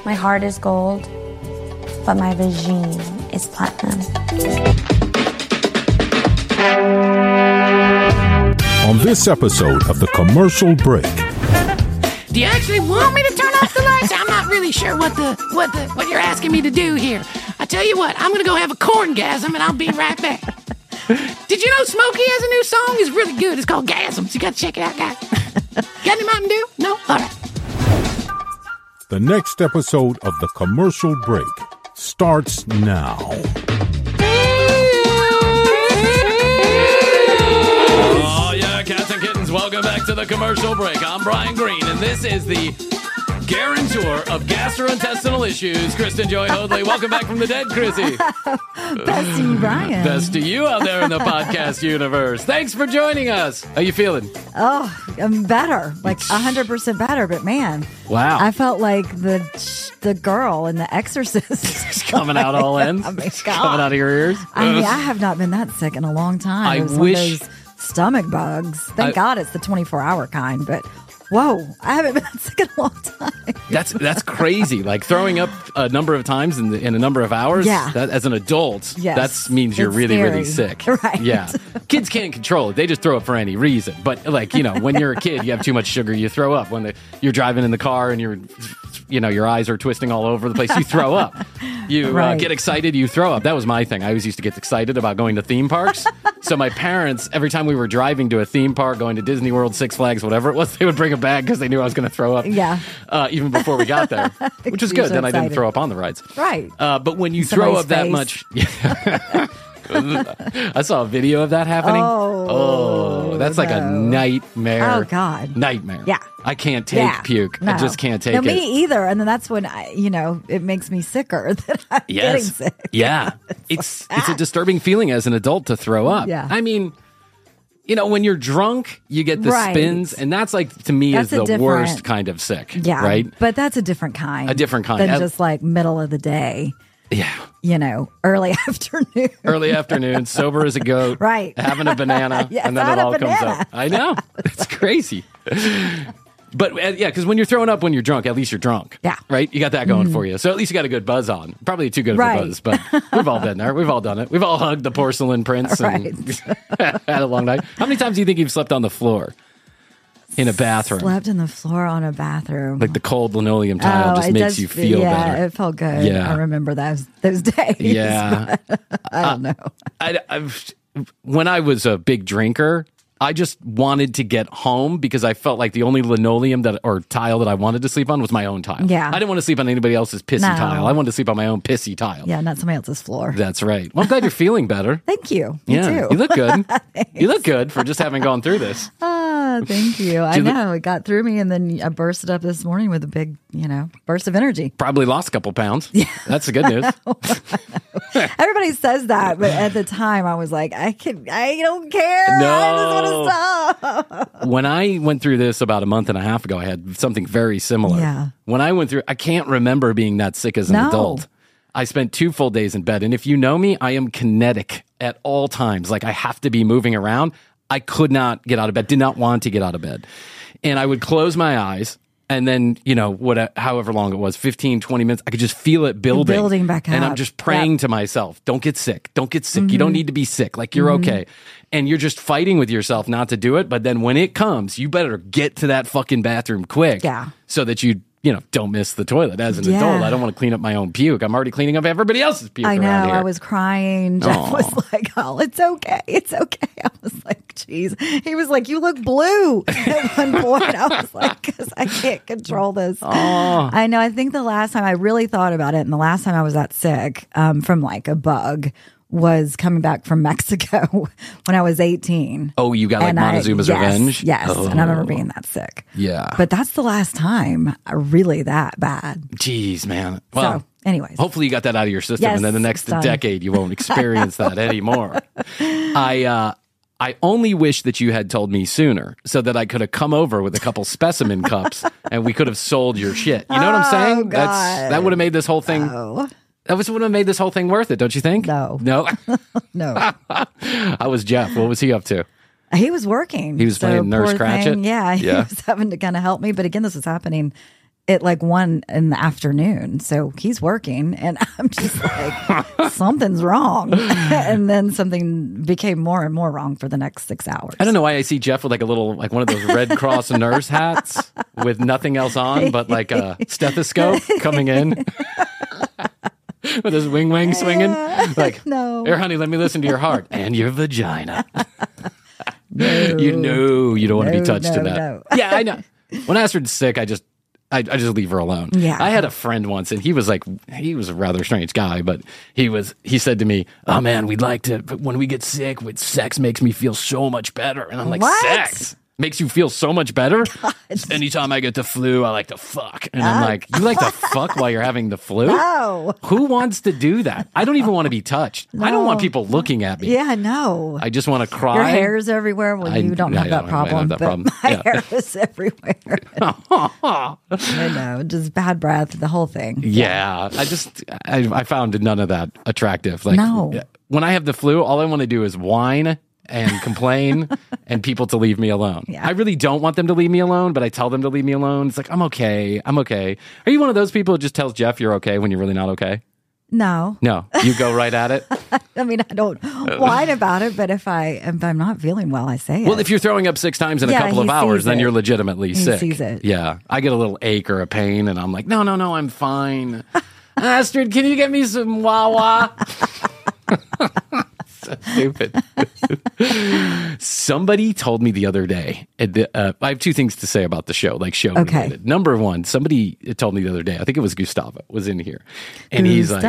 My heart is gold, but my vagine is platinum. On this episode of The Commercial Break. Do you actually want me to turn off the lights? I'm not really sure what you're asking me to do here. I tell you what, I'm gonna go have a corngasm and I'll be right back. Did you know Smokey has a new song? It's really good. It's called Gasms. You gotta check it out, guys. Got any Mountain Dew? No? All right. The next episode of The Commercial Break starts now. Oh, yeah, cats and kittens, welcome back to The Commercial Break. I'm Brian Green, and this is the guarantor of gastrointestinal issues, Kristen Joy Hoadley. Welcome back from the dead, Chrissy. Best to you, Brian. Best to you out there in the podcast universe. Thanks for joining us. How you feeling? Oh, I'm better, like 100% better. But man, wow, I felt like the girl in The Exorcist. It's coming out all ends. Oh my God. Coming out of your ears. I mean, I have not been that sick in a long time. I It was wish- one of those stomach bugs. Thank God it's the 24-hour kind, but. Whoa, I haven't been that sick in a long time. That's crazy. Like throwing up a number of times in a number of hours. Yeah. That, as an adult, Yes. that means you're It's really, scary. really sick. Right. Yeah. Kids can't control it. They just throw up for any reason. But like, when you're a kid, you have too much sugar, you throw up. When you're driving in the car and your eyes are twisting all over the place, you throw up. You Right. get excited, you throw up. That was my thing. I always used to get excited about going to theme parks. So my parents, every time we were driving to a theme park, going to Disney World, Six Flags, whatever it was, they would bring a bag because they knew I was going to throw up. Yeah. Even before we got there, which was You're good. so Then I didn't excited. throw up on the rides. Right. But when you throw up Somebody's that face. much, I saw a video of that happening. Oh, that's like a no. nightmare. Oh, God. Nightmare. Yeah. I can't take puke. No. I just can't take no, it. me either. And then that's when it makes me sicker that I'm getting sick. Yeah. It's a disturbing feeling as an adult to throw up. Yeah. I mean, when you're drunk, you get the Right. spins, and that's like, to me, That's is a the worst different- kind of sick. Yeah. Right? But that's a different kind. A different kind. Than just like middle of the day, Yeah. early afternoon. Early afternoon, sober as a goat. Right. Having a banana. Yes, and then I it had a all comes banana. up. I know. It's crazy. But yeah, because when you're throwing up when you're drunk, at least you're drunk. Yeah. Right? You got that going for you. So at least you got a good buzz on. Probably too good of Right. a buzz, but we've all been there. We've all done it. We've all hugged the porcelain prince and had a long night. How many times do you think you've slept on the floor in a bathroom? Slept on the floor on a bathroom. Like the cold linoleum tile just it makes does you feel yeah, better. it felt good. Yeah. I remember those days. Yeah. I don't know. When I was a big drinker, I just wanted to get home because I felt like the only linoleum or tile that I wanted to sleep on was my own tile. Yeah. I didn't want to sleep on anybody else's pissy No. tile. I wanted to sleep on my own pissy tile. Yeah, not somebody else's floor. That's right. Well, I'm glad you're feeling better. Thank you. Me Yeah. too. You look good. You look good for just having gone through this. Thank you. I you look- know. It got through me, and then I bursted up this morning with a big, burst of energy. Probably lost a couple pounds. Yeah. That's the good news. Everybody says that, but at the time I was like, I don't care. No. I just want to stop. When I went through this about a month and a half ago, I had something very similar. Yeah. When I went through, I can't remember being that sick as an No. adult. I spent 2 full days in bed. And if you know me, I am kinetic at all times. Like I have to be moving around. I could not get out of bed, did not want to get out of bed. And I would close my eyes. And then, however long it was, 15, 20 minutes, I could just feel it building. Building back And I'm up. just praying to myself, don't get sick. Don't get sick. You don't need to be sick. Like, you're okay. And you're just fighting with yourself not to do it. But then when it comes, you better get to that fucking bathroom quick. Yeah. So that you don't miss the toilet. As an Yeah. adult, I don't want to clean up my own puke. I'm already cleaning up everybody else's puke I know. around here. I was crying. Jeff Aw. was like, "Oh, it's okay. It's okay." I was like, "Geez." He was like, "You look blue." At one point, I was like, "Because I can't control this." I know. I think the last time I really thought about it, and the last time I was that sick from like a bug, was coming back from Mexico when I was 18. Oh, you got like And Montezuma's yes, revenge? Yes. Oh. And I remember being that sick. Yeah. But that's the last time really that bad. Jeez, man. Well, So, anyways. hopefully you got that out of your system, Yes, and then the next it's done. decade you won't experience that anymore. I only wish that you had told me sooner so that I could have come over with a couple specimen cups and we could have sold your shit. You know what I'm saying? God. That would have made this whole thing. Oh, That would have made this whole thing worth it, don't you think? No. No? no. How was Jeff? What was he up to? He was working. He was playing Nurse poor Cratchit? thing, yeah, he Yeah. was having to kind of help me. But again, this was happening at like 1 in the afternoon. So he's working and I'm just like, something's wrong. And then something became more and more wrong for the next 6 hours. I don't know why I see Jeff with like a little, like one of those Red Cross nurse hats with nothing else on but like a stethoscope coming in. With his wing swinging. Like, No. Here, honey, let me listen to your heart and your vagina. No. You know you don't want to be touched in that. No. Yeah, I know. When Astrid's sick, I just leave her alone. Yeah. I had a friend once, and he was a rather strange guy, but he said to me, "Oh man, we'd like to, but when we get sick, sex makes me feel so much better." And I'm like, What? "Sex makes you feel so much better?" God. Anytime I get the flu, I like to fuck. And I'm like, "You like to fuck while you're having the flu?" No. Who wants to do that? I don't even want to be touched. I don't want people looking at me. Yeah, no. I just want to cry. Your hair's everywhere. Well, you don't have that problem. have that but problem. my Yeah. hair is everywhere. I know. Just bad breath, the whole thing. Yeah, I found none of that attractive. Like, No. when I have the flu, all I want to do is whine and complain and people to leave me alone. Yeah. I really don't want them to leave me alone, but I tell them to leave me alone. It's like, I'm okay. Are you one of those people who just tells Jeff you're okay when you're really not okay? No. No, you go right at it. I mean, I don't whine about it, but if I'm not feeling well, I say it. Well, if you're throwing up 6 times in a Yeah, couple of he hours, sees then it. you're legitimately sick. sees it. Yeah. I get a little ache or a pain and I'm like, no, I'm fine. Astrid, can you get me some Wawa? So stupid. Somebody told me the other day, I have 2 things to say about the show, like show Okay. related. Number 1, somebody told me the other day, I think it was Gustavo, was in here. And he's like,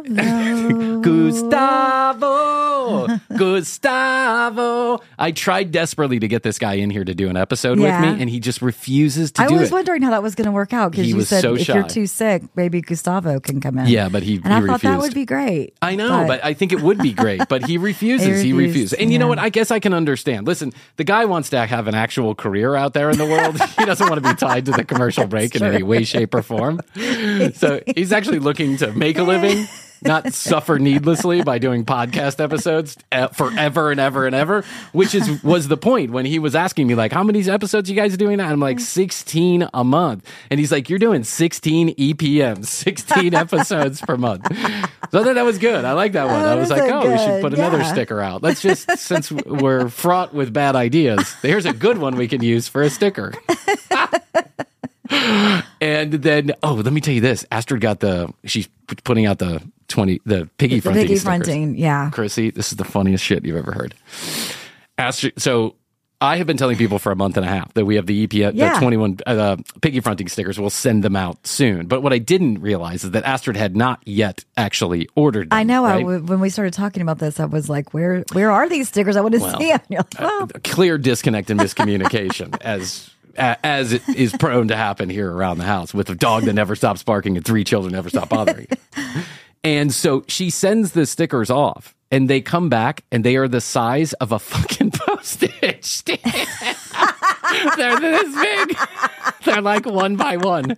Gustavo. I tried desperately to get this guy in here to do an episode Yeah. with me, and he just refuses to I do was it. wondering how that was going to work out because He you was said so if you're shy. too sick, maybe Gustavo can come in. Yeah, but he I thought that refused. would be great. I know, but I think it would be great. But he refuses. He refuses. And you know yeah. what? I guess I can understand. Listen, the guy wants to have an actual career out there in the world. He doesn't want to be tied to the commercial break in any way, shape, or form. So he's actually looking to make a living, not suffer needlessly by doing podcast episodes forever and ever and ever, which was the point when he was asking me, like, how many episodes you guys doing now? I'm like, 16 a month. And he's like, you're doing 16 EPMs, 16 episodes per month. So I thought that was good. I like that one. I was like, we should put another sticker out. Let's just, since we're fraught with bad ideas, here's a good one we can use for a sticker. And then, let me tell you this. Astrid she's putting out the piggy fronting piggy stickers. fronting, yeah. Chrissy, this is the funniest shit you've ever heard. Astrid, so I have been telling people for a month and a half that we have the EPM, the 21 piggy fronting stickers. We'll send them out soon. But what I didn't realize is that Astrid had not yet actually ordered them. I know. Right? When we started talking about this, I was like, "Where are these stickers? I want to see them." You're like, "Well, A clear disconnect and miscommunication as it is prone to happen here around the house with a dog that never stops barking and 3 children never stop bothering. And so she sends the stickers off and they come back and they are the size of a fucking postage stamp. They're this big. They're like 1 by 1.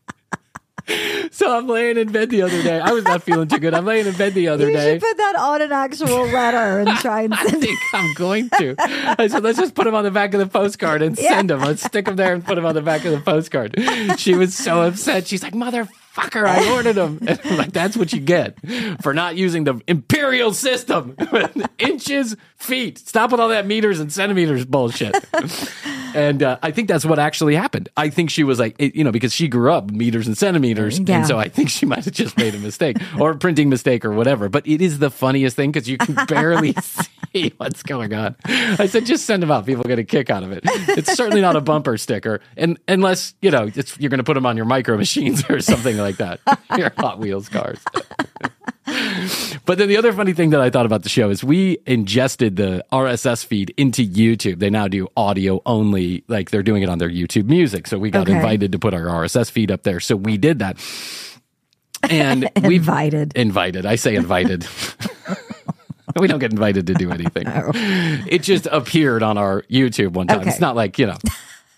So I'm laying in bed the other day. I was not feeling too good. I'm laying in bed the other you day. should put that on an actual letter and try and I send it." think I'm going to. I said, let's just put them on the back of the postcard and send them. Let's stick them there and put them on the back of the postcard. She was so upset. She's like, motherfucker, I ordered them. And I'm like, that's what you get for not using the imperial system. Inches, feet. Stop with all that meters and centimeters bullshit. And I think that's what actually happened. I think she was like, because she grew up meters and centimeters. Yeah. And so I think she might have just made a mistake or a printing mistake or whatever. But it is the funniest thing because you can barely see what's going on. I said, just send them out. People get a kick out of it. It's certainly not a bumper sticker. And unless, you're going to put them on your micro machines or something like that. Your Hot Wheels cars. But then the other funny thing that I thought about the show is we ingested the RSS feed into YouTube. They now do audio only, like they're doing it on their YouTube Music. So we got invited to put our RSS feed up there. So we did that. And we've invited. I say invited. We don't get invited to do anything. No. It just appeared on our YouTube one time. Okay. It's not like,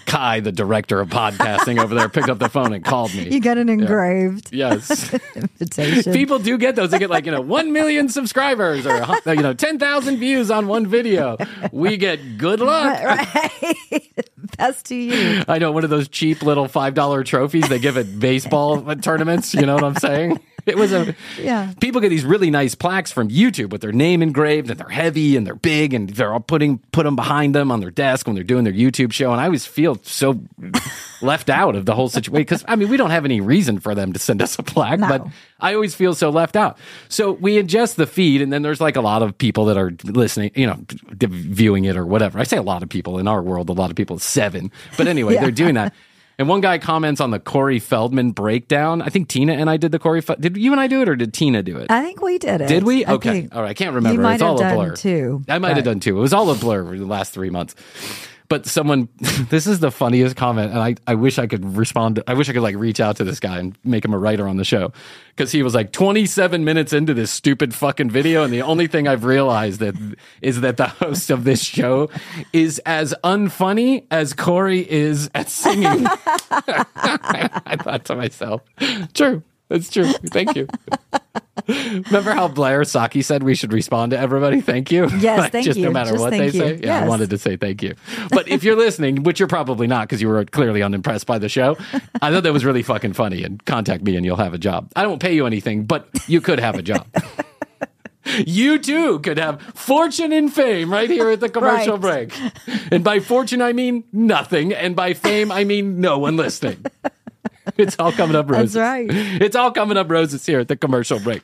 Kai, the director of podcasting over there, picked up the phone and called me. You got an engraved Yes. invitation. People do get those. They get 1 million subscribers or 10,000 views on one video. We get good luck. Right. Best to you. I know, one of those cheap little $5 trophies they give at baseball tournaments. You know what I'm saying? It was people get these really nice plaques from YouTube with their name engraved, and they're heavy and they're big, and they're all put them behind them on their desk when they're doing their YouTube show. And I always feel so left out of the whole situation because we don't have any reason for them to send us a plaque, but I always feel so left out. So we ingest the feed, and then there's a lot of people that are listening, viewing it or whatever. I say a lot of people in our world, a lot of people, 7, but anyway, they're doing that. And one guy comments on the Corey Feldman breakdown. I think Tina and I did the Corey. Did you and I do it, or did Tina do it? I think we did it. Did we? Okay. All right. I can't remember. You might it's all have a blur. done too. I might have done too. It was all a blur for the last 3 months. But someone, this is the funniest comment, and I wish I could respond. I wish I could reach out to this guy and make him a writer on the show, because he was 27 minutes into this stupid fucking video, and the only thing I've realized is that the host of this show is as unfunny as Corey is at singing. I thought to myself, true. That's true. Thank you. Remember how Blair Saki said we should respond to everybody? Thank you. Yes, thank just you. No matter Just what thank they you. say. Yeah, Yes. I wanted to say thank you. But if you're listening, which you're probably not because you were clearly unimpressed by the show, I thought that was really fucking funny, and contact me and you'll have a job. I won't pay you anything, but you could have a job. You too could have fortune and fame right here at the commercial break. And by fortune, I mean nothing. And by fame, I mean no one listening. It's all coming up roses. That's right. It's all coming up roses here at the commercial break.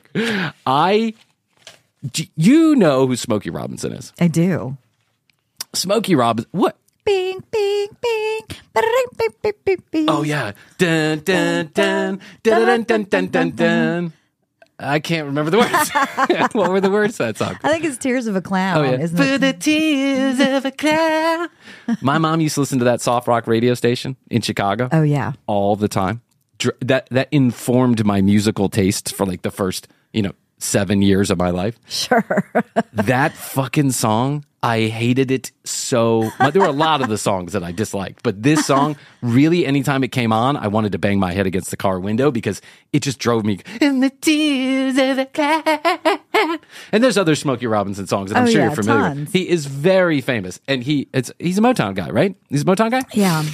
You know who Smokey Robinson is. I do. Smokey Robinson. What? Bing, bing, bing. Ba-da-ding, bing, bing, bing, bing. Oh, yeah. Dun, dun, dun, dun, dun, dun, dun, dun, dun. I can't remember the words. What were the words to that song? I think it's Tears of a Clown, isn't For it? the tears of a clown. My mom used to listen to that soft rock radio station in Chicago. Oh, yeah. All the time. That informed my musical tastes for the first, 7 years of my life. Sure. That fucking song, I hated it so much. There were a lot of the songs that I disliked, but this song, really, anytime it came on, I wanted to bang my head against the car window because it just drove me. In the tears of a cloud. And there's other Smokey Robinson songs that I'm sure you're familiar with. He is very famous, and he's a Motown guy, right? He's a Motown guy? Yeah.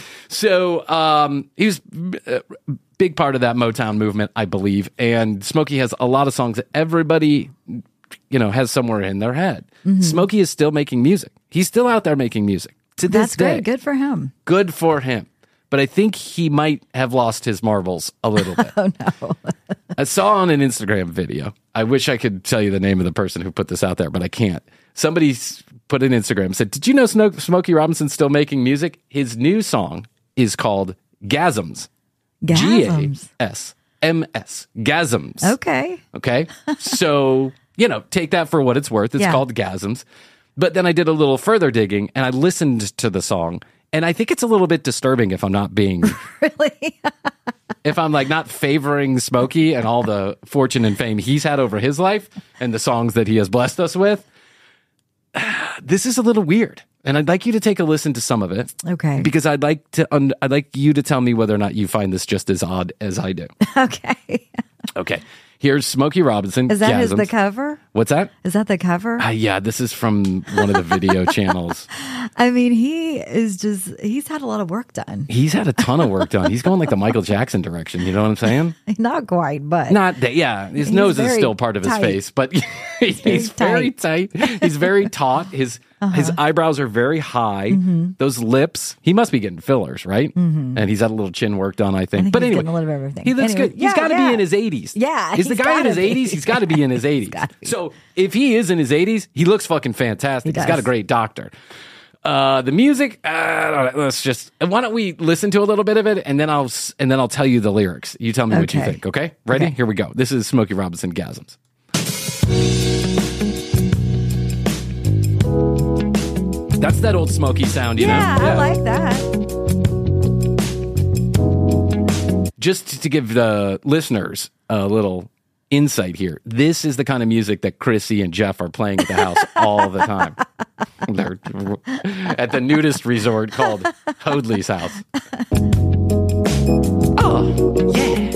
So he was a big part of that Motown movement, I believe. And Smokey has a lot of songs that everybody, has somewhere in their head. Mm-hmm. Smokey is still making music. He's still out there making music to this day. That's great. Good for him. Good for him. But I think he might have lost his marbles a little bit. Oh, no. I saw on an Instagram video. I wish I could tell you the name of the person who put this out there, but I can't. Somebody put an Instagram, said, "Did you know Smokey Robinson's still making music?" His new song is called Gasms. Gasms. Gasms. Gasms. Okay. Okay. So, take that for what it's worth. It's called Gasms. But then I did a little further digging and I listened to the song, and I think it's a little bit disturbing if I'm not being Really? if I'm not favoring Smokey and all the fortune and fame he's had over his life and the songs that he has blessed us with. This is a little weird. And I'd like you to take a listen to some of it. Okay. Because I'd like you to tell me whether or not you find this just as odd as I do. Okay. Okay. Here's Smokey Robinson. Is that Gasms. the cover? What's that? Is that the cover? Yeah, this is from one of the video channels. I mean, he's had a lot of work done. He's had a ton of work done. He's going the Michael Jackson direction. You know what I'm saying? Not quite, but. Not that, yeah. His nose is still part of his face, but he's very tight. He's very taut. His eyebrows are very high. Mm-hmm. Those lips, he must be getting fillers, right? Mm-hmm. And he's had a little chin work done, I think. But he's anyway, getting a little bit of everything. He looks good. He's got to be in his 80s. Yeah. Is the guy in his 80s? He's got to be in his 80s. So if he is in his 80s, he looks fucking fantastic. He's got a great doctor. The music, let's just, why don't we listen to a little bit of it and then I'll tell you the lyrics. You tell me what you think, okay? Ready? Okay. Here we go. This is Smokey Robinson Gasms. That's that old Smokey sound, you know? Yeah, I like that. Just to give the listeners a little insight here. This is the kind of music that Chrissy and Jeff are playing at the house all the time. They're at the nudist resort called Hoadley's house. Oh, yeah.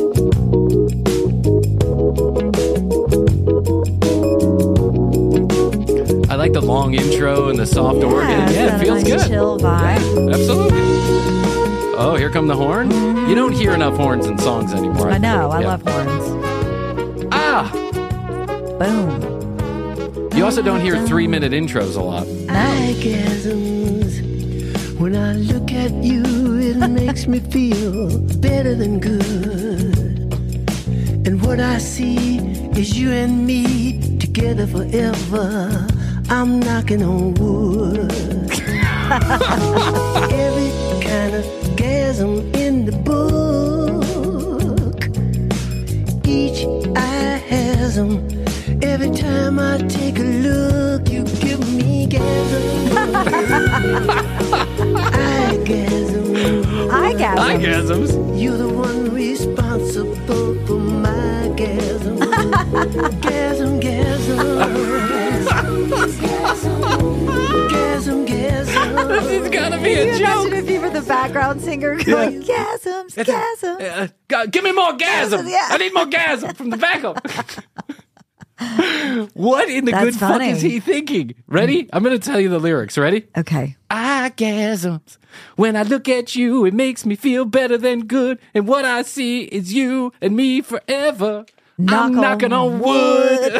I like the long intro and the soft organ. Yeah, it feels good. Chill vibe. Absolutely. Oh, here come the horn. You don't hear enough horns in songs anymore. I know. I Yeah. love horns. Boom. You also don't hear 3-minute intros a lot. Orgasms. When I look at you, it makes me feel better than good. And what I see is you and me together forever. I'm knocking on wood. Every kind of gasm in the book. Each eye has 'em. Every time I take a look, you give me gasm. Orgasms. You're the one responsible for my gasm. Gasm, gasm. Gasm, gasm. This has got to be Can a you joke. imagine if you were the background singer going, gasms, gasms. Give me more gasm. Yeah. I need more gasm from the backup. What in the That's good fuck funny. is he thinking? Ready? I'm going to tell you the lyrics. Ready? Okay. Orgasms. When I look at you, it makes me feel better than good. And what I see is you and me forever. I'm knocking on wood.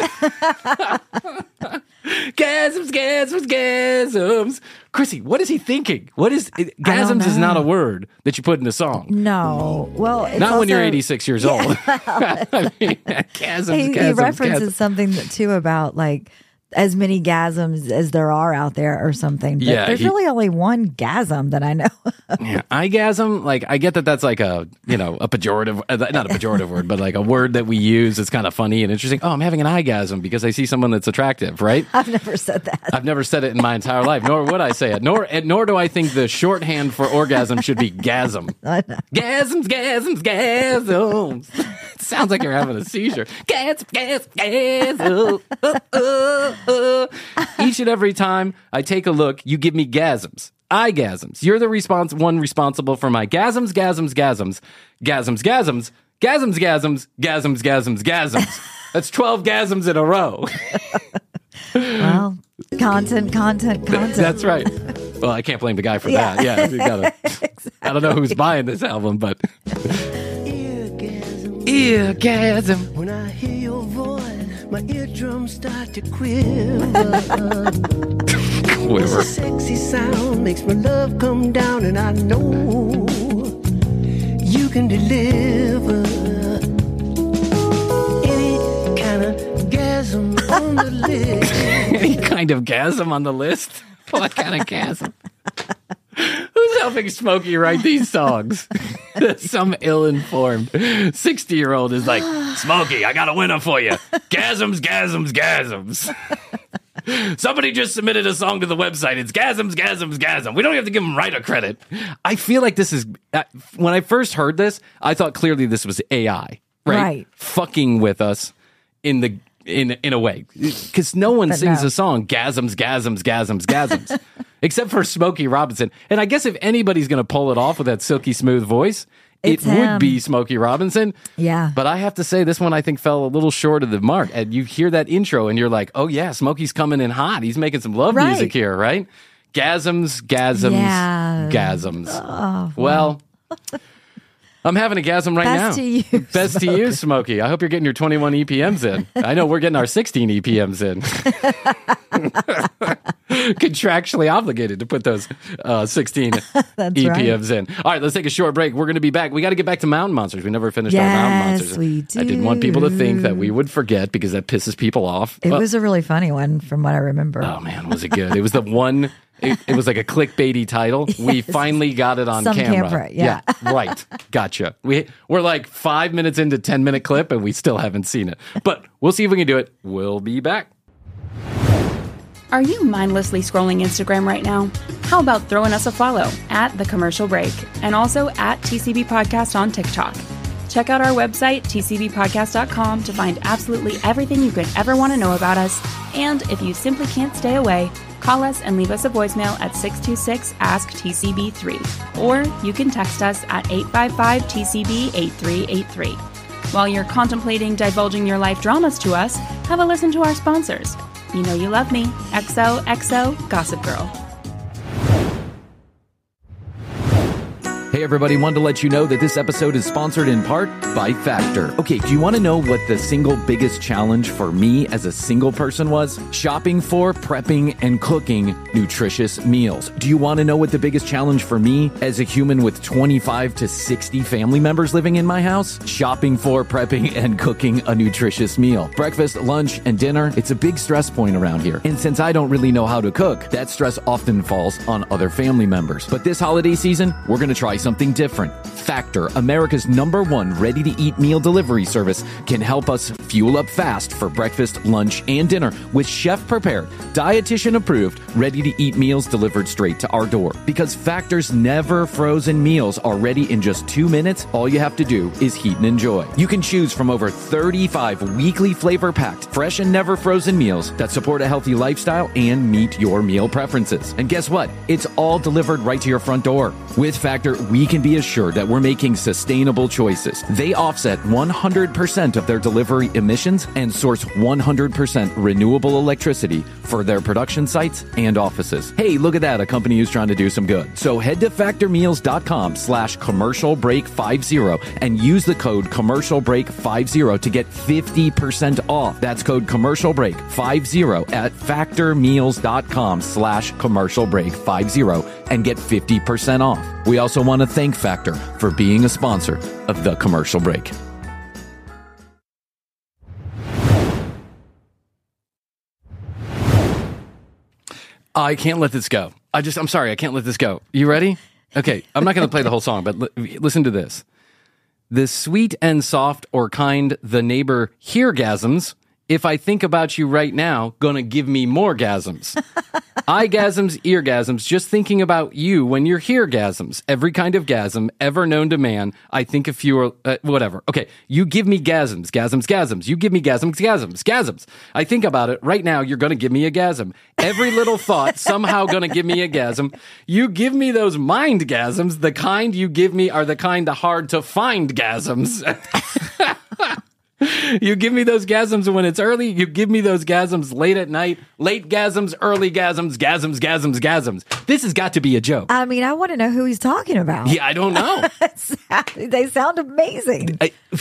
Gasms, gasms, gasms. Chrissy, what is he thinking? Gasms is not a word that you put in a song. No. Well, it's Not when you're also- 86 years old. I mean, gasms, He gasms, references gasms. something too about like as many gasms as there are out there or something. But Yeah, there's really only one gasm that I know. Yeah, Igasm, like I get that that's like a pejorative, not a pejorative word, but like a word that we use. It's kind of funny and interesting. Oh, I'm having an igasm because I see someone that's attractive, right? I've never said that. I've never said it in my entire life, nor would I say it. Nor do I think the shorthand for orgasm should be gasm. Gasms, gasms, gasms. It sounds like you're having a seizure. Gasm, gasm, gasm. Each and every time I take a look, you give me gasms. Igasms. You're the one responsible for my gasms, gasms, gasms, gasms, gasms, gasms, gasms, gasms, gasms, gasms. That's 12 gasms in a row. Well, content. That's right. Well, I can't blame the guy for that. Yeah, you gotta. I don't know who's buying this album, but eargasm. When I hear your voice, my eardrums start to quiver. Quiver. Sexy sound makes my love come down, and I know you can deliver any kind of gasm on the list. Any kind of gasm on the list? What kind of gasm? Who's helping Smokey write these songs? Some ill-informed 60-year-old is like, Smokey, I got a winner for you. Gasms, gasms, gasms. Somebody just submitted a song to the website. It's gasms, gasms, gasm. We don't have to give him writer credit. I feel like this is, when I first heard this, I thought clearly this was AI, right? Fucking with us in a way. Because no one sings a song, gasms, gasms, gasms, gasms. Except for Smokey Robinson. And I guess if anybody's going to pull it off with that silky smooth voice, It's it would him. be Smokey Robinson. Yeah. But I have to say, this one I think fell a little short of the mark. And you hear that intro and you're like, oh yeah, Smokey's coming in hot. He's making some love music here, right? Gasms, gasms, Yeah. gasms. Oh, well, I'm having a gasm right now. Best to you, Best to you, Smokey. I hope you're getting your 21 EPMs in. I know we're getting our 16 EPMs in. Contractually obligated to put those 16 EPMs in. All right, let's take a short break. We're going to be back. We got to get back to Mountain Monsters. We never finished our Mountain Monsters. we do. I didn't want people to think that we would forget because that pisses people off. It was a really funny one from what I remember. Oh, man, was it good? It was the one... It was like a clickbaity title. Yes. We finally got it on Some camera. yeah. Right. Gotcha. We're like 5 minutes into 10-minute clip and we still haven't seen it. But we'll see if we can do it. We'll be back. Are you mindlessly scrolling Instagram right now? How about throwing us a follow at The Commercial Break and also at TCB Podcast on TikTok? Check out our website, tcbpodcast.com, to find absolutely everything you could ever want to know about us. And if you simply can't stay away, call us and leave us a voicemail at 626-ASK-TCB3. Or you can text us at 855-TCB-8383. While you're contemplating divulging your life dramas to us, have a listen to our sponsors. You know you love me. XOXO Gossip Girl. Hey everybody, wanted to let you know that this episode is sponsored in part by Factor. Okay, do you want to know what the single biggest challenge for me as a single person was? Shopping for, prepping, and cooking nutritious meals. Do you want to know what the biggest challenge for me as a human with 25 to 60 family members living in my house? Shopping for, prepping, and cooking a nutritious meal. Breakfast, lunch, and dinner, it's a big stress point around here. And since I don't really know how to cook, that stress often falls on other family members. But this holiday season, we're going to try something different. Factor, America's #1 ready-to-eat meal delivery service, can help us fuel up fast for breakfast, lunch, and dinner with chef-prepared, dietitian-approved, ready-to-eat meals delivered straight to our door. Because Factor's never-frozen meals are ready in just 2 minutes, all you have to do is heat and enjoy. You can choose from over 35 weekly flavor-packed, fresh and never-frozen meals that support a healthy lifestyle and meet your meal preferences. And guess what? It's all delivered right to your front door. With Factor, we can be assured that we're making sustainable choices. They offset 100% of their delivery emissions and source 100% renewable electricity for their production sites and offices. Hey, look at that, a company who's trying to do some good. So head to factormeals.com/commercialbreak50 and use the code commercialbreak50 to get 50% off. That's code commercialbreak50 at factormeals.com/commercialbreak50 and get 50% off. We also want to thank Factor for being a sponsor of The Commercial Break. I can't let this go. I'm sorry, I can't let this go. You ready? Okay, I'm not going to play the whole song, but listen to this. The sweet and soft or kind the neighbor heargasms. If I think about you right now, gonna give me more gasms. Eye-gasms, ear-gasms, just thinking about you when you're heargasms. Every kind of gasm ever known to man. I think if you were, whatever. Okay, you give me gasms, gasms, gasms. You give me gasms, gasms, gasms. I think about it right now, you're gonna give me a gasm. Every little thought somehow gonna give me a gasm. You give me those mind gasms. The kind you give me are the kind of hard to find gasms. You give me those gasms when it's early. You give me those gasms late at night. Late gasms, early gasms, gasms, gasms, gasms. This has got to be a joke. I mean, I want to know who he's talking about. Yeah, I don't know. They sound amazing.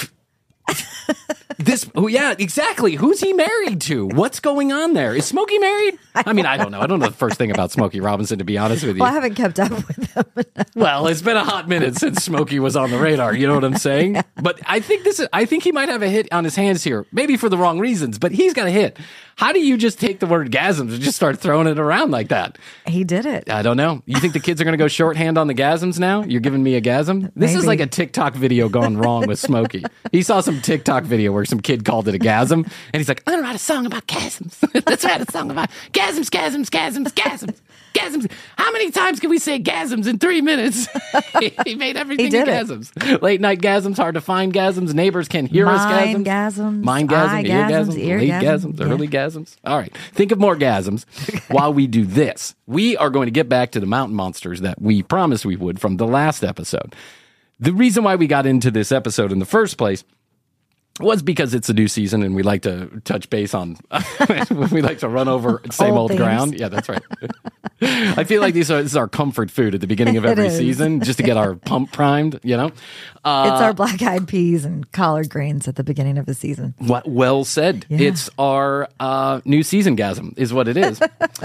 Yeah, exactly. Who's he married to? What's going on there? Is Smokey married? I mean, I don't know. I don't know the first thing about Smokey Robinson, to be honest with you. Well, I haven't kept up with him. Well, it's been a hot minute since Smokey was on the radar. You know what I'm saying? But I think he might have a hit on his hands here. Maybe for the wrong reasons, but he's got a hit. How do you just take the word gasms and just start throwing it around like that? He did it. I don't know. You think the kids are going to go shorthand on the gasms now? You're giving me a gasm? This is like a TikTok video gone wrong with Smokey. He saw some TikTok video where some kid called it a gasm, and he's like, I'm going to write a song about gasms. Let's write a song about gasms, gasms, gasms, gasms. Gasms. How many times can we say gasms in 3 minutes? He made everything in gasms. Late night gasms, hard to find gasms. Neighbors can hear us gasms. Mind gasms, ear gasms, late gasms, early gasms. All right. Think of more gasms while we do this. We are going to get back to the mountain monsters that we promised we would from the last episode. The reason why we got into this episode in the first place was because it's a new season and we like to touch base on, we like to run over same old ground. Yeah, that's right. I feel like this is our comfort food at the beginning of every season, just to get our pump primed, you know? It's our black-eyed peas and collard greens at the beginning of the season. Well said. Yeah. It's our new season gasm is what it is.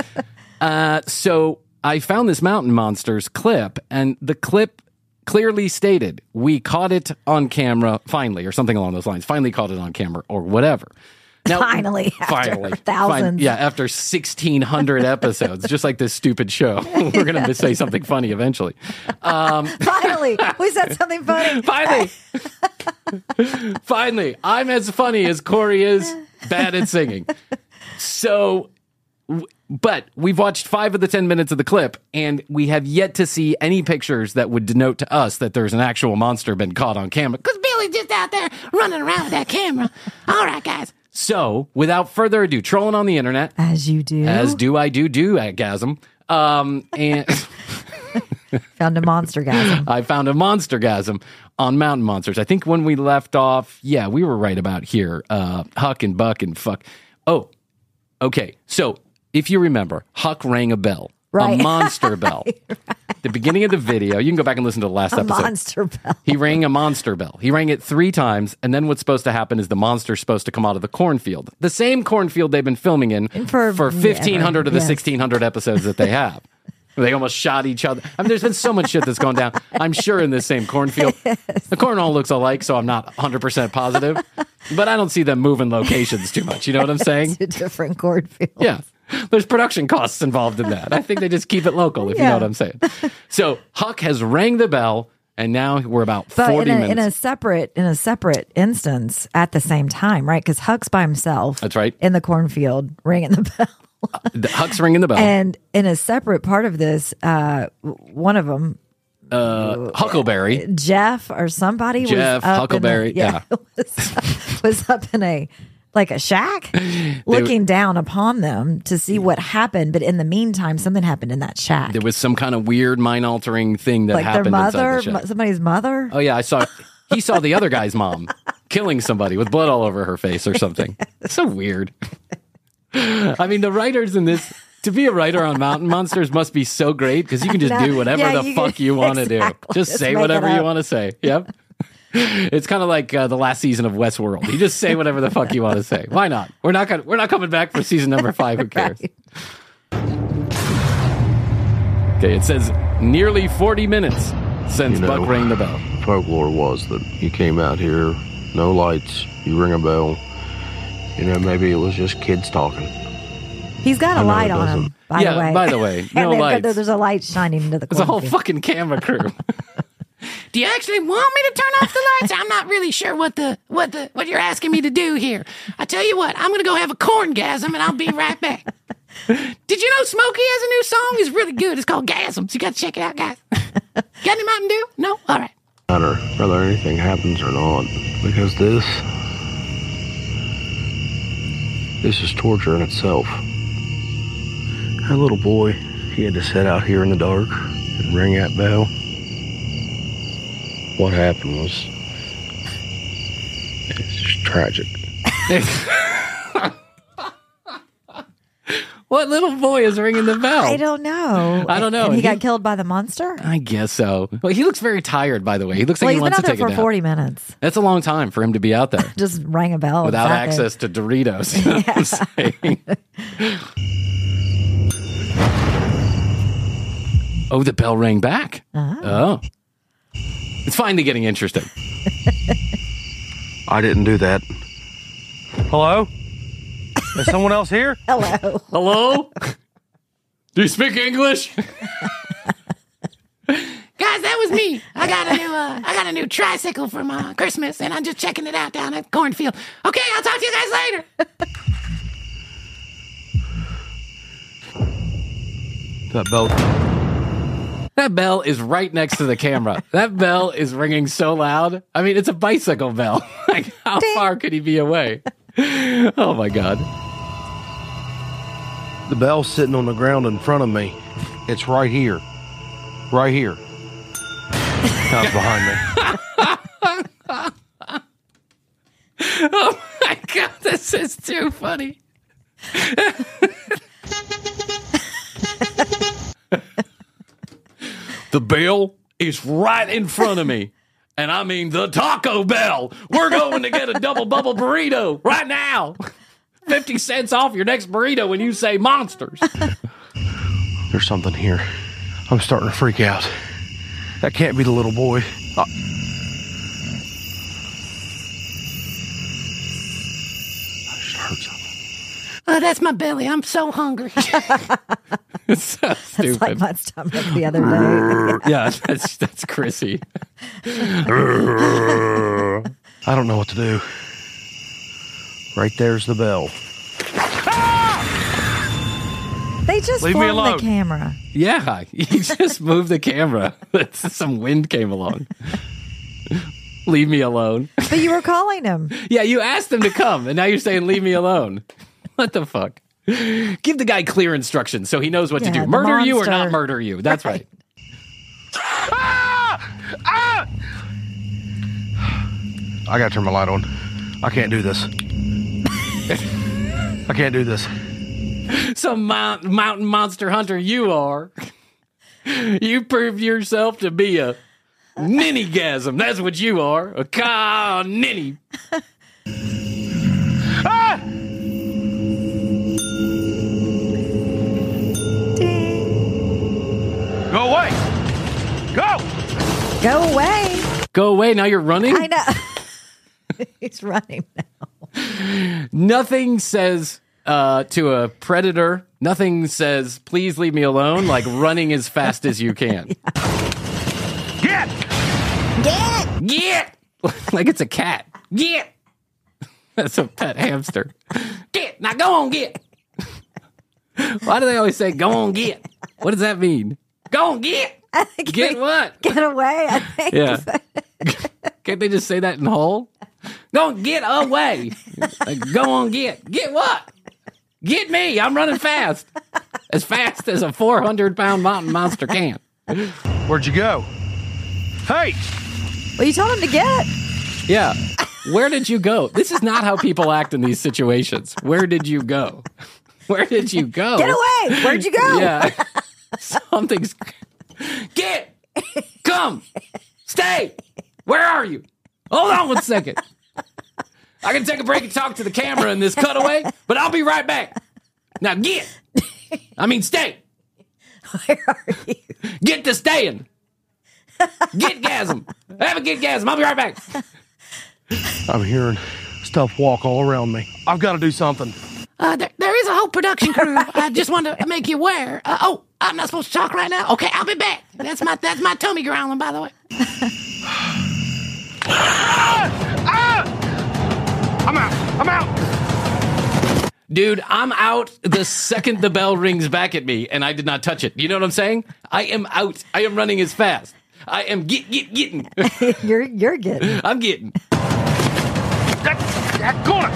So I found this Mountain Monsters clip, and the clip clearly stated, we caught it on camera, finally, or something along those lines. Finally caught it on camera, or whatever. Now, finally, thousands. After 1,600 episodes, just like this stupid show. We're going to say something funny eventually. Finally, we said something funny. Finally, I'm as funny as Corey is bad at singing. So... But we've watched 5 of the 10 minutes of the clip, and we have yet to see any pictures that would denote to us that there's an actual monster been caught on camera. Because Bailey always just out there running around with that camera. All right, guys. So, without further ado, trolling on the internet. As you do. As do I do at Gasm. And Found a monster-gasm. I found a monster-gasm on Mountain Monsters. I think when we left off, yeah, we were right about here. Huck and Buck and fuck. Oh, okay. So, if you remember, Huck rang a bell. Right. A monster bell. Right. The beginning of the video, you can go back and listen to the last episode. Monster bell. He rang a monster bell. He rang it 3 times, and then what's supposed to happen is the monster's supposed to come out of the cornfield. The same cornfield they've been filming in for 1,500 of the 1,600 episodes that they have. They almost shot each other. I mean, there's been so much shit that's gone down. I'm sure in this same cornfield. The corn all looks alike, so I'm not 100% positive. But I don't see them moving locations too much. You know what I'm saying? To different cornfields. Yeah. There's production costs involved in that. I think they just keep it local, if you know what I'm saying. So Huck has rang the bell, and now we're about 40 minutes. In a separate instance at the same time, right? Because Huck's by himself. That's right. In the cornfield, ringing the bell. Huck's ringing the bell. And in a separate part of this, one of them, Huckleberry. Jeff or somebody Jeff, was up Huckleberry, was up in a shack looking down upon them to see what happened. But in the meantime, something happened in that shack. There was some kind of weird mind-altering thing that happened their inside mother, the shack. somebody's mother. Oh, yeah, he saw the other guy's mom killing somebody with blood all over her face or something. It's so weird. I mean, the writers in this, to be a writer on Mountain Monsters must be so great because you can just do whatever the fuck you want to do. Just say whatever you want to say. Yep. It's kind of like the last season of Westworld. You just say whatever the fuck you want to say. Why not? We're not coming back for season number 5. Who cares? Okay, it says nearly 40 minutes since Buck rang the bell. Folklore was that you came out here, no lights, you ring a bell. Maybe it was just kids talking. He's got a light on him, by the way. By the way, no lights. There's a light shining into the There's a whole cornfield. fucking camera crew. Do you actually want me to turn off the lights? I'm not really sure what you're asking me to do here. I tell you what, I'm gonna go have a corngasm and I'll be right back. Did you know Smokey has a new song? It's really good. It's called Gasms. You gotta check it out, guys. Got any Mountain Dew? No? All right. Matter whether anything happens or not, because this is torture in itself. That little boy, he had to sit out here in the dark and ring that bell. What happened was, it's just tragic. What little boy is ringing the bell? I don't know. And he got killed by the monster? I guess so. Well, he looks very tired, by the way. He looks like he wants to take a nap. He's been out there for 40 minutes. That's a long time for him to be out there. Just rang a bell. Without access to Doritos. You know what I'm saying? Oh, the bell rang back. Oh. It's finally getting interesting. I didn't do that. Hello? Is someone else here? Hello. Hello? Do you speak English? Guys, that was me. I got a new tricycle for my Christmas, and I'm just checking it out down at the cornfield. Okay, I'll talk to you guys later. That bell is right next to the camera. That bell is ringing so loud. I mean, it's a bicycle bell. Like, how far could he be away? Oh, my God. The bell's sitting on the ground in front of me. It's right here. Right here. Now it's behind me. Oh, my God. This is too funny. The bell is right in front of me. And I mean the Taco Bell. We're going to get a double bubble burrito right now. 50 cents off your next burrito when you say monsters. There's something here. I'm starting to freak out. That can't be the little boy. I just heard something. Oh, that's my belly. I'm so hungry. It's so stupid. It's like my stomach the other day. Yeah, that's Chrissy. I don't know what to do. Right there's the bell. They just Leave me flung the alone. camera. Yeah, he just moved the camera. Some wind came along. Leave me alone. But you were calling him. Yeah, you asked him to come, and now you're saying leave me alone. What the fuck? Give the guy clear instructions so he knows what to do. Murder you or not murder you. That's right. I gotta turn my light on. I can't do this. I can't do this. Some mountain monster hunter you are. You prove yourself to be a ninny-gasm. That's what you are. A ninny. Ah! Go away. Go. Go away. Go away. Now you're running? I know. He's running now. Nothing says to a predator, nothing says, please leave me alone, like running as fast as you can. Get. Like it's a cat. Get. That's a pet hamster. Get. Now go on, get. Why do they always say, go on, get? What does that mean? Go on, get. Get what? Get away, I think. Yeah. Can't they just say that in whole? Go on, get away. Go on, get. Get what? Get me. I'm running fast. As fast as a 400-pound mountain monster can. Where'd you go? Hey! Well, you told him to get. Yeah. Where did you go? This is not how people act in these situations. Where did you go? Where did you go? Get away. Where'd you go? Yeah. Something's... Get! Come! Stay! Where are you? Hold on 1 second. I can take a break and talk to the camera in this cutaway, but I'll be right back. Now get! Stay! Where are you? Get to staying! Get-gasm! Have a get-gasm. I'll be right back. I'm hearing stuff walk all around me. I've got to do something. There is a whole production crew. I just wanted to make you aware. I'm not supposed to talk right now? Okay, I'll be back. That's my tummy growling, by the way. I'm out. Dude, I'm out the second the bell rings back at me, and I did not touch it. You know what I'm saying? I am out. I am running as fast. I am getting. You're getting. I'm getting. That corner.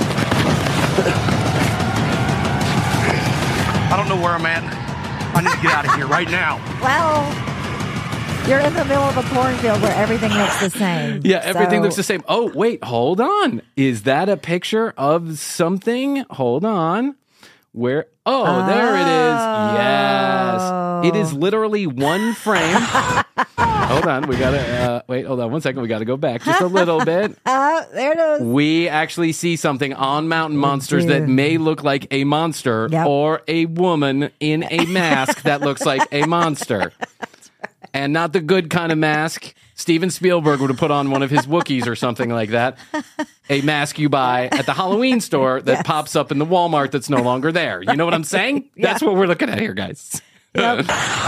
I don't know where I'm at. I need to get out of here right now. Well, you're in the middle of a cornfield where everything looks the same. Yeah, everything looks the same. Oh, wait, hold on. Is that a picture of something? Hold on. Where? Oh, there it is. Yes. It is literally one frame. Hold on. We got to, wait, hold on 1 second. We got to go back just a little bit. There it is. We actually see something on Mountain Monsters that may look like a monster or a woman in a mask that looks like a monster. And not the good kind of mask. Steven Spielberg would have put on one of his Wookiees or something like that. A mask you buy at the Halloween store that pops up in the Walmart that's no longer there. You know what I'm saying? That's what we're looking at here, guys. Get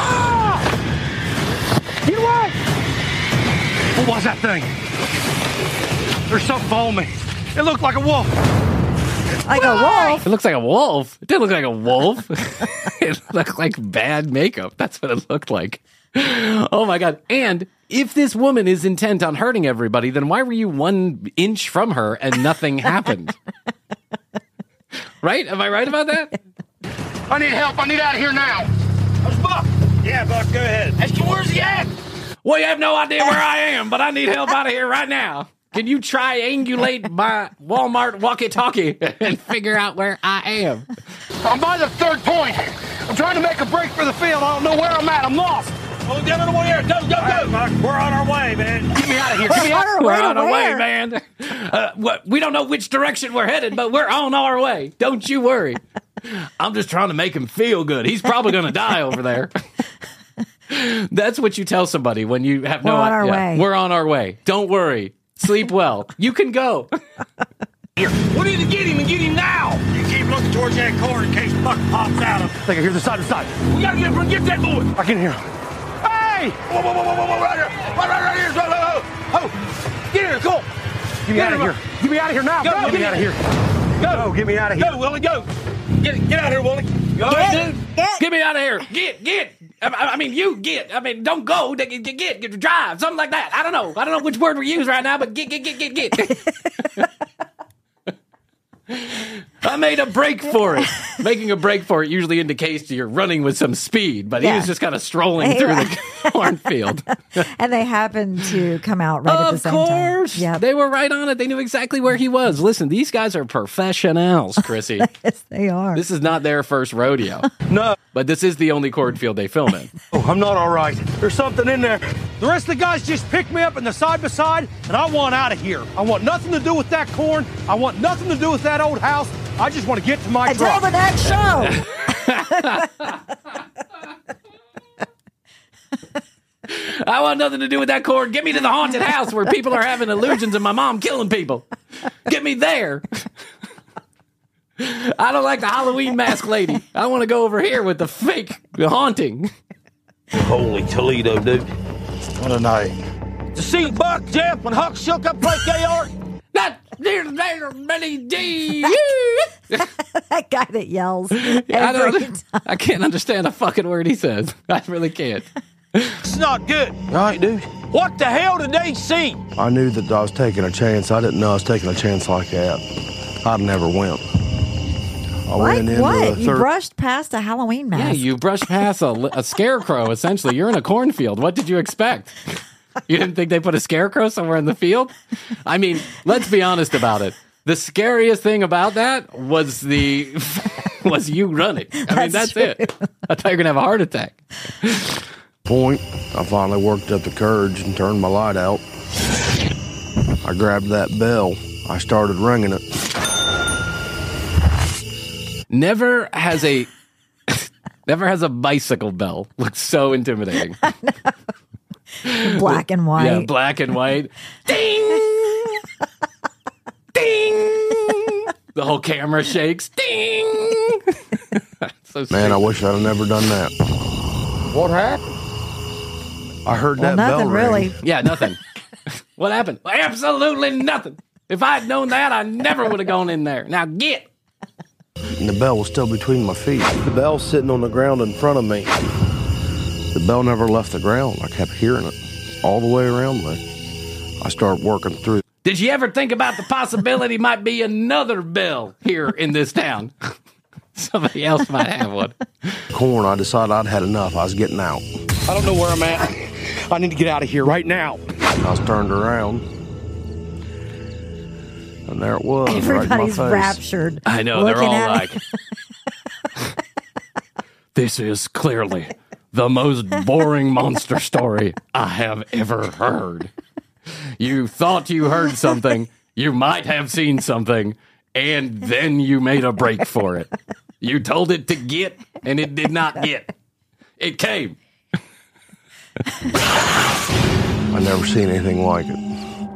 away! What was that thing? There's something following me. It looked like a wolf. Like a wolf? It looks like a wolf. It didn't look like a wolf. It looked like bad makeup. That's what it looked like. Oh my God. And if this woman is intent on hurting everybody, then why were you 1 inch from her and nothing happened? Right? Am I right about that? I need help. I need out of here now. Where's Buck? Yeah, Buck, go ahead. Where's he at? Well, you have no idea where I am, but I need help out of here right now. Can you triangulate my Walmart walkie-talkie and figure out where I am? I'm by the 3rd point. I'm trying to make a break for the field. I don't know where I'm at. I'm lost. Oh, get out of the way here. Go. We're on our way, man. Get me out of here. We're on our way, man. We don't know which direction we're headed, but we're on our way. Don't you worry. I'm just trying to make him feel good. He's probably going to die over there. That's what you tell somebody when you have no idea. We're on our way. We're on our way. Don't worry. Sleep well. You can go. Here. We need to get him and get him now. You keep looking towards that corner in case Buck pops out of. I think I hear the side to side. We got to get him. Get that boy. I can hear him. Hey! Whoa, right here. Right here. Oh, get here. Cool. Get me out of here. Get me out of here now. Go, get me out of here. Go. Get me out of here. Go, Willie, go. Get out of here, Willie. Go ahead, dude. Get me out of here. Get. I mean, you get. I mean, don't go. Get, drive. Something like that. I don't know. I don't know which word we use right now, but get. I made a break for it. Making a break for it usually indicates you're running with some speed, but he was just kind of strolling through the cornfield. And they happened to come out right at the same time. Of course. Yeah. They were right on it. They knew exactly where he was. Listen, these guys are professionals, Chrissy. Yes, they are. This is not their first rodeo. No. But this is the only cornfield they film in. Oh, I'm not all right. There's something in there. The rest of the guys just picked me up in the side by side, and I want out of here. I want nothing to do with that corn. I want nothing to do with that old house. I just want to get to my truck. Until the next show. I want nothing to do with that corn. Get me to the haunted house where people are having illusions of my mom killing people. Get me there. I don't like the Halloween mask lady. I want to go over here with the fake haunting. Holy Toledo, dude. What a night. To see Buck, Jeff, when Huck shook up like they are. That there many days. That guy that yells every time. I can't understand a fucking word he says. I really can't. It's not good. All right, dude. What the hell did they see? I knew that I was taking a chance. I didn't know I was taking a chance like that. I'd never went. I went into what? the You brushed past a Halloween mask. Yeah, you brushed past a scarecrow, essentially. You're in a cornfield. What did you expect? You didn't think they put a scarecrow somewhere in the field? I mean, let's be honest about it. The scariest thing about that was was you running. I mean, that's it. I thought you were going to have a heart attack. Point, I finally worked up the courage and turned my light out. I grabbed that bell. I started ringing it. Never has a bicycle bell looked so intimidating. Black and white. Yeah, black and white. Ding! Ding! The whole camera shakes. Ding! So Man, I wish I'd have never done that. What happened? I heard that nothing bell ring. really. Yeah, nothing. What happened? Absolutely nothing. If I'd known that, I never would have gone in there. Now get. And the bell was still between my feet. The bell's sitting on the ground in front of me. The bell never left the ground. I kept hearing it all the way around me. I started working through. Did you ever think about the possibility might be another bell here in this town? Somebody else might have one. Corn, I decided I'd had enough. I was getting out. I don't know where I'm at. I need to get out of here right now. I was turned around. And there it was. Everybody's right in my face. raptured. I know, they're all looking at like, this is clearly the most boring monster story I have ever heard. You thought you heard something, you might have seen something, and then you made a break for it. You told it to get, and it did not get. It came. I never seen anything like it.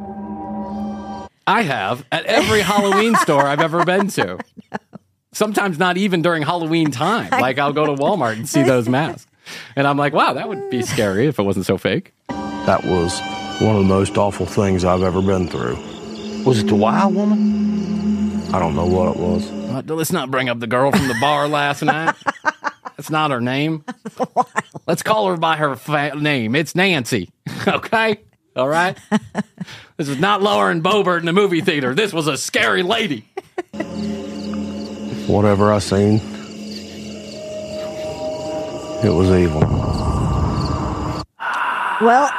I have at every Halloween store I've ever been to. Sometimes not even during Halloween time. Like I'll go to Walmart and see those masks. And I'm like, wow, that would be scary if it wasn't so fake. That was one of the most awful things I've ever been through. Was it the wild woman? I don't know what it was. Let's not bring up the girl from the bar last night. That's not her name. Let's call her by her name. It's Nancy. Okay? All right? This is not Lauren Boebert in the movie theater. This was a scary lady. Whatever I seen, it was evil. Well,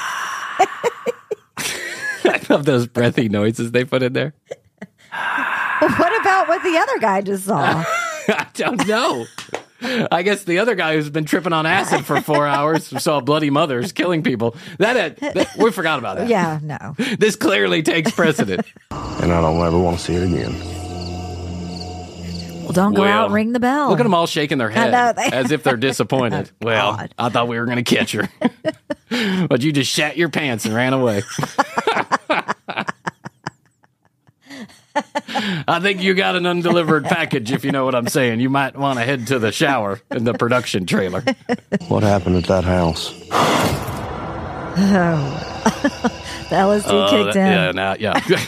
I love those breathy noises they put in there. what about what the other guy just saw? I don't know. I guess the other guy who's been tripping on acid for 4 hours saw bloody mothers killing people. That we forgot about that. Yeah, no. This clearly takes precedent. And I don't ever want to see it again. Well, don't go out and ring the bell. Look at them all shaking their head know, as if they're disappointed. Well, God. I thought we were going to catch her. But you just shat your pants and ran away. I think you got an undelivered package, if you know what I'm saying. You might want to head to the shower in the production trailer. What happened at that house? The LSD kicked in. Yeah.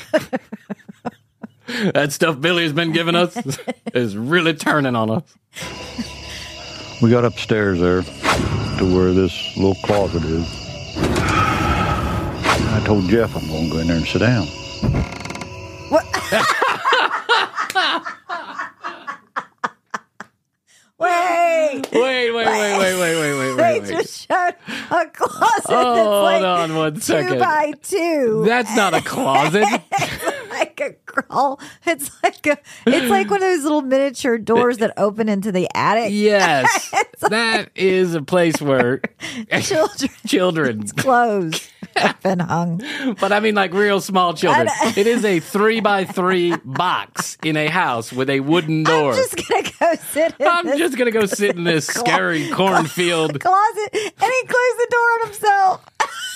That stuff Billy's been giving us is really turning on us. We got upstairs there. to where this little closet is. I told Jeff I'm going to go in there and sit down. What? Wait. They just showed a closet that's like hold on 1 second. 2 by 2. That's not a closet. It's like a crawl. It's like one of those little miniature doors that open into the attic. Yes. That is a place where children's clothes have been hung. But I mean, like real small children. It is a 3 by 3 box in a house with a wooden door. I'm just gonna go sit in this scary cornfield closet, and he closed the door on himself.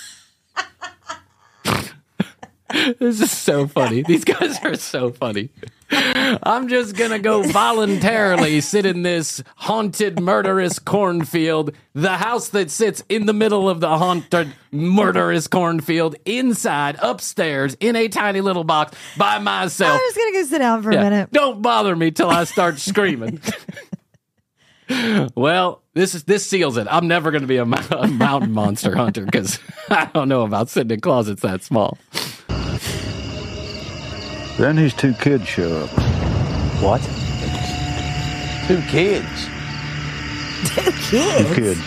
This is so funny. These guys are so funny. I'm just going to go voluntarily sit in this haunted, murderous cornfield, the house that sits in the middle of the haunted, murderous cornfield, inside, upstairs, in a tiny little box by myself. I'm just going to go sit down for a minute. Don't bother me till I start screaming. Well, this seals it. I'm never going to be a mountain monster hunter because I don't know about sitting in closets that small. Then these 2 kids show up. What? 2 kids? 2 kids? 2 kids.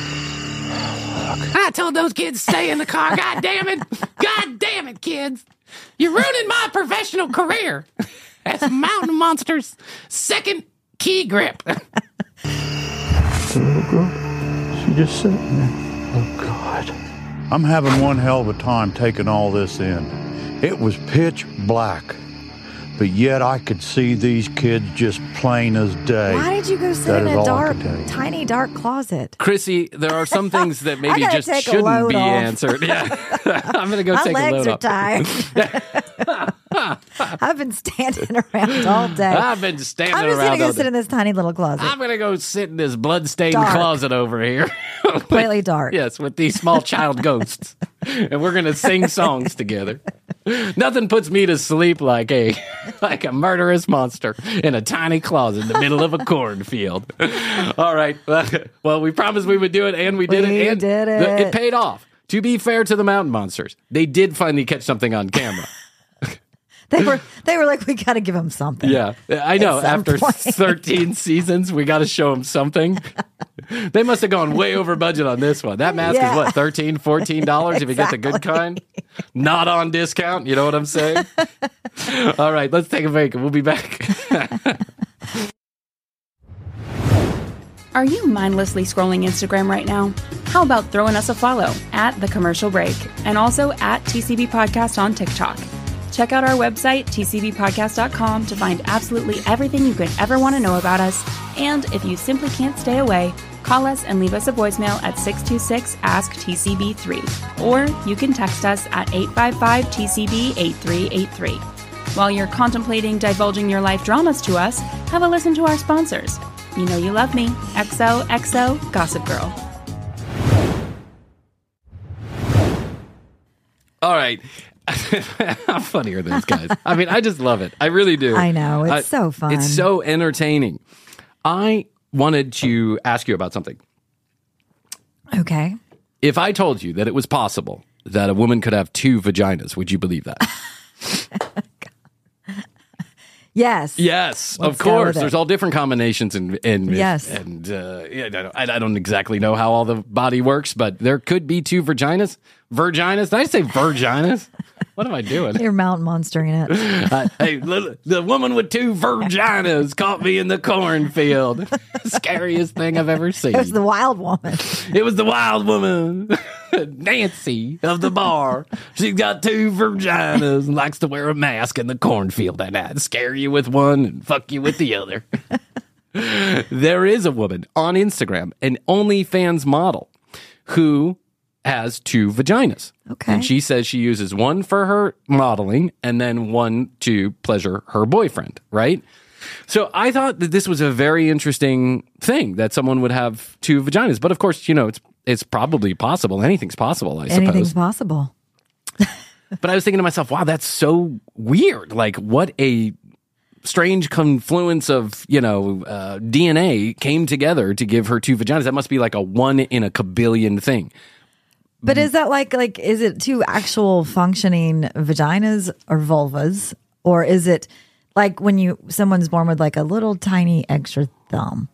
I told those kids stay in the car. God damn it. God damn it, kids. You're ruining my professional career as a mountain monster's second key grip. The little girl, she just sitting there. Oh, God. I'm having one hell of a time taking all this in. It was pitch black, but yet I could see these kids just plain as day. Why did you go sit in a tiny dark closet? Chrissy, there are some things that maybe just shouldn't be answered. Yeah. I'm going to go take a load off. My legs are tired. I've been standing around all day. I'm just going to go sit in this tiny little closet. I'm going to go sit in this blood-stained closet over here. Completely dark. Yes, with these small child ghosts. And we're going to sing songs together. Nothing puts me to sleep like a murderous monster in a tiny closet in the middle of a cornfield. All right. Well, we promised we would do it, and we did it. And it paid off. To be fair to the mountain monsters, they did finally catch something on camera. They were like, we got to give them something. Yeah, I know. After 13 seasons, we got to show them something. They must have gone way over budget on this one. That mask is what, $13, $14 if you get the good kind? Not on discount. You know what I'm saying? All right, let's take a break and we'll be back. Are you mindlessly scrolling Instagram right now? How about throwing us a follow at The Commercial Break and also at TCB Podcast on TikTok? Check out our website, tcbpodcast.com, to find absolutely everything you could ever want to know about us. And if you simply can't stay away, call us and leave us a voicemail at 626-ASK-TCB3. Or you can text us at 855-TCB-8383. While you're contemplating divulging your life dramas to us, have a listen to our sponsors. You know you love me. XOXO Gossip Girl. All right. How funny are those guys? I mean, I just love it. I really do. I know. It's so fun. It's so entertaining. I wanted to ask you about something. Okay. If I told you that it was possible that a woman could have 2 vaginas, would you believe that? Yes. Yes, of course. There's all different combinations and yes. And I don't exactly know how all the body works, but there could be 2 vaginas. Virginas? Did I say virginas? What am I doing? You're mountain monstering it. Hey, the woman with 2 virginas caught me in the cornfield. Scariest thing I've ever seen. It was the wild woman. It was the wild woman. Nancy of the bar. She's got 2 vaginas and likes to wear a mask in the cornfield, and I'd scare you with one and fuck you with the other. There is a woman on Instagram, an OnlyFans model, who has 2 vaginas. Okay. And she says she uses one for her modeling and then one to pleasure her boyfriend, right? So I thought that this was a very interesting thing that someone would have 2 vaginas. But of course, you know, it's probably possible. Anything's possible, I suppose. Anything's possible. But I was thinking to myself, wow, that's so weird. Like, what a strange confluence of, DNA came together to give her 2 vaginas. That must be like a 1 in a kabillion thing. But is that like is it 2 actual functioning vaginas or vulvas? Or is it like when someone's born with like a little tiny extra thumb?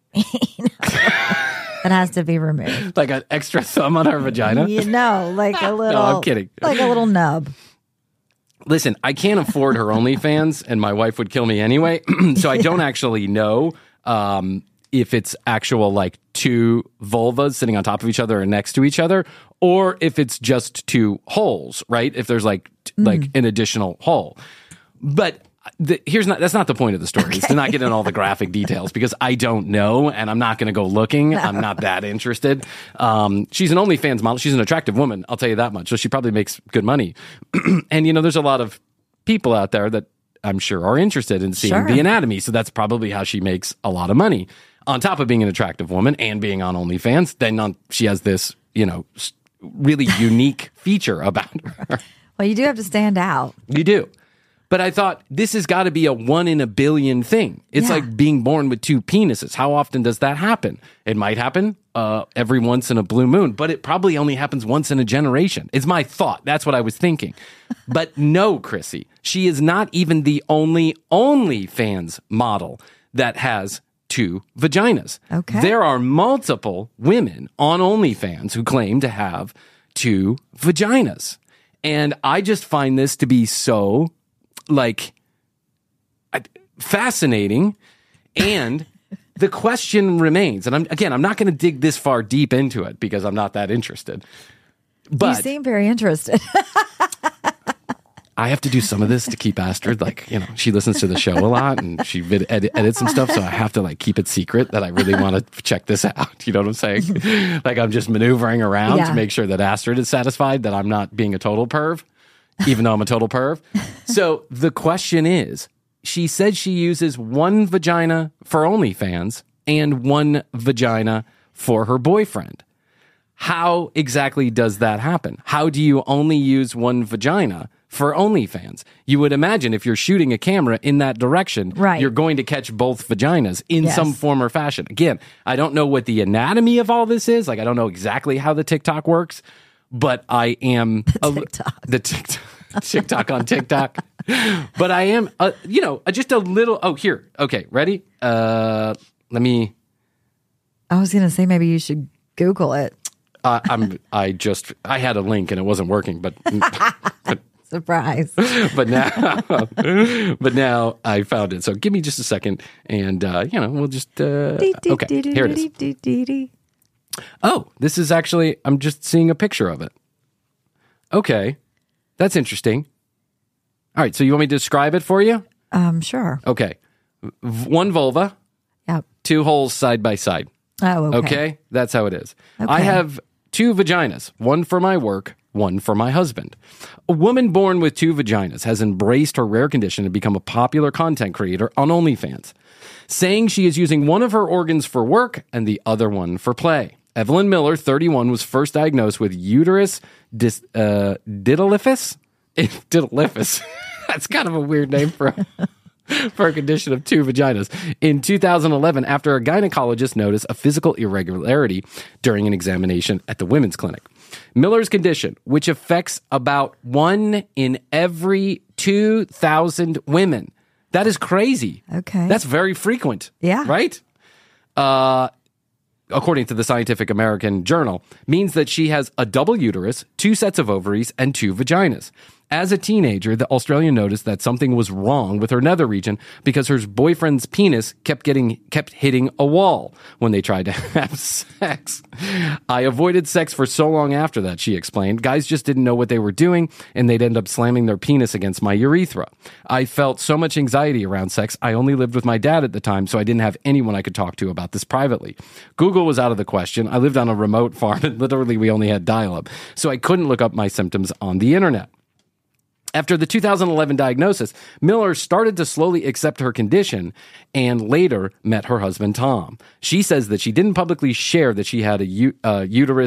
That has to be removed. Like an extra thumb on her vagina? Like a little. No, I'm kidding. Like a little nub. Listen, I can't afford her OnlyFans, and my wife would kill me anyway. So I don't actually know if it's actual like 2 vulvas sitting on top of each other or next to each other, or if it's just 2 holes, right? If there's like an additional hole. But that's not the point of the story. Okay. It's to not get in all the graphic details because I don't know and I'm not going to go looking. No. I'm not that interested. She's an OnlyFans model. She's an attractive woman. I'll tell you that much. So she probably makes good money. And there's a lot of people out there that I'm sure are interested in seeing the anatomy. So that's probably how she makes a lot of money. On top of being an attractive woman and being on OnlyFans, then she has this, really unique feature about her. Well, you do have to stand out. You do. But I thought this has got to be a 1 in a billion thing. It's like being born with 2 penises. How often does that happen? It might happen every once in a blue moon, but it probably only happens once in a generation. It's my thought. That's what I was thinking. But no, Chrissy, she is not even the only OnlyFans model that has 2 vaginas. Okay. There are multiple women on OnlyFans who claim to have 2 vaginas. And I just find this to be so fascinating, and the question remains, and I'm not going to dig this far deep into it because I'm not that interested. But you seem very interested. I have to do some of this to keep Astrid, she listens to the show a lot and she edits some stuff, so I have to keep it secret that I really want to check this out. You know what I'm saying? I'm just maneuvering around to make sure that Astrid is satisfied that I'm not being a total perv, even though I'm a total perv. So the question is, she said she uses 1 vagina for OnlyFans and 1 vagina for her boyfriend. How exactly does that happen? How do you only use 1 vagina for OnlyFans? You would imagine if you're shooting a camera in that direction, you're going to catch both vaginas in some form or fashion. Again, I don't know what the anatomy of all this is. I don't know exactly how the TikTok works, but I am TikTok on TikTok. But I am, just a little. Oh, here. Okay, ready? Let me. I was going to say maybe you should Google it. I had a link and it wasn't working, but surprise. But now I found it. So give me just a second, and we'll just. Okay, here it is. Oh, this is actually. I'm just seeing a picture of it. Okay, that's interesting. All right, so you want me to describe it for you? Sure. Okay, 1 vulva. Yep. 2 holes side by side. Oh, okay. Okay, that's how it is. Okay. I have 2 vaginas, 1 for my work, 1 for my husband. A woman born with 2 vaginas has embraced her rare condition and become a popular content creator on OnlyFans, saying she is using 1 of her organs for work and the other one for play. Evelyn Miller, 31, was first diagnosed with uterus didelphys. Didelphys. That's kind of a weird name for a condition of 2 vaginas. In 2011, after a gynecologist noticed a physical irregularity during an examination at the women's clinic. Miller's condition, which affects about 1 in every 2,000 women. That is crazy. Okay. That's very frequent. Yeah. Right? According to the Scientific American Journal, means that she has a double uterus, 2 sets of ovaries, and 2 vaginas. As a teenager, the Australian noticed that something was wrong with her nether region because her boyfriend's penis kept hitting a wall when they tried to have sex. I avoided sex for so long after that, she explained. Guys just didn't know what they were doing, and they'd end up slamming their penis against my urethra. I felt so much anxiety around sex. I only lived with my dad at the time, so I didn't have anyone I could talk to about this privately. Google was out of the question. I lived on a remote farm, and literally we only had dial-up, so I couldn't look up my symptoms on the internet. After the 2011 diagnosis, Miller started to slowly accept her condition and later met her husband, Tom. She says that she didn't publicly share that she had a uterus